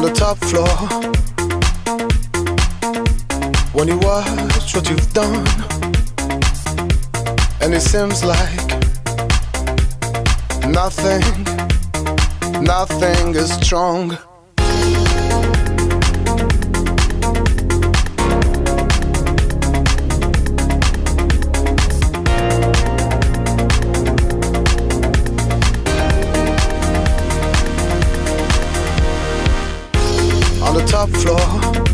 on the top floor. When you watch what you've done, and it seems like nothing is strong. On the top floor,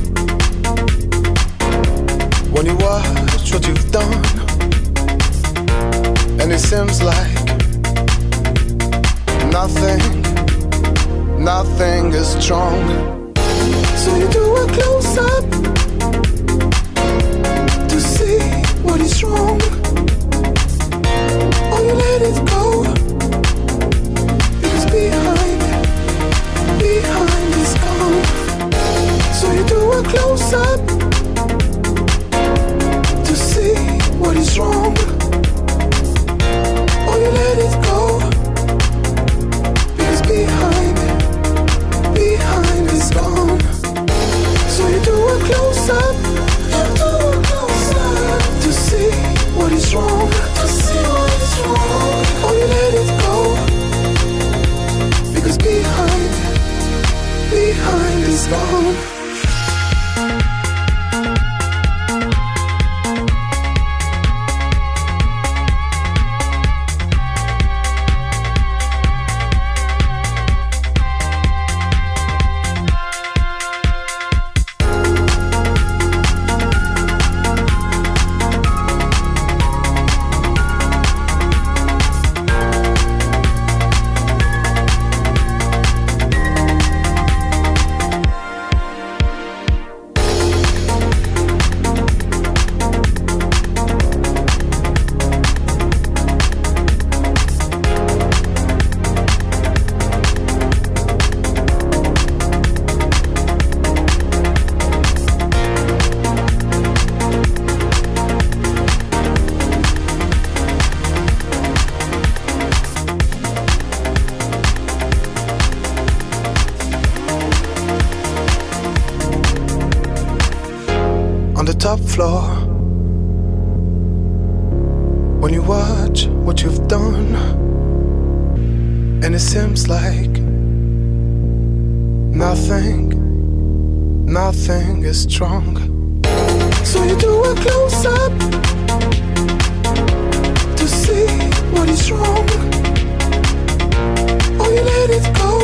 when you watch what you've done, and it seems like nothing is strong. So you do a close-up to see what is wrong, or you let it go, because behind is gone. So you do a close-up to see what is wrong, or you let it go, because behind is gone. So you do a close-up to see what is wrong, or you let it go, because behind is gone. Top floor, when you watch what you've done, and it seems like nothing is strong. So you do a close-up to see what is wrong, or you let it go,